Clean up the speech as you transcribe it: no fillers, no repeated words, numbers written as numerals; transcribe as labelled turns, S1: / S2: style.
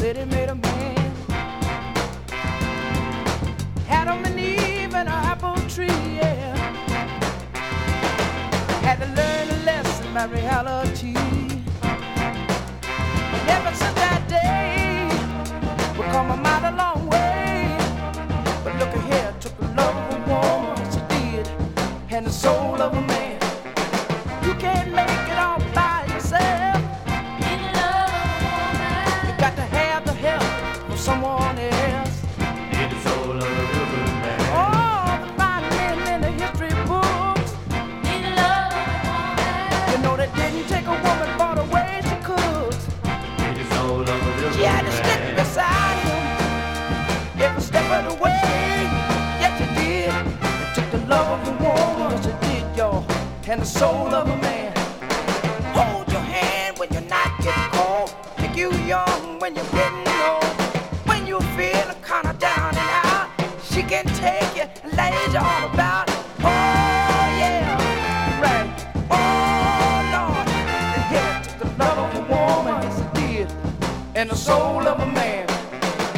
S1: lady made a man. Adam and Eve and an apple tree, yeah. Had to learn a lesson about reality. And ever since that day, we've come a mighty long way. But look ahead, took the love of a woman, she did, and the soul of a man. You can't make it all by yourself.
S2: Need the love of a woman.
S1: You got to have the help of someone else.
S3: Need the soul of a real good man.
S1: Oh, the fine men in the history books,
S2: Need the love of a woman.
S1: you know they didn't take a woman for the way she cooked.
S3: Need the soul of a real
S1: She
S3: good
S1: had to stick
S3: man.
S1: beside him every step of the way. Yes, she did. It took the love of a woman, she did, y'all, and the soul of a man. Hold your hand when you're not getting cold. Make you young when you're getting old. When you feel kind of down and out, she can take you and lay you all about. Oh, yeah, right. Oh, Lord. And here it took the love of a woman, yes, it did, and the soul of a man.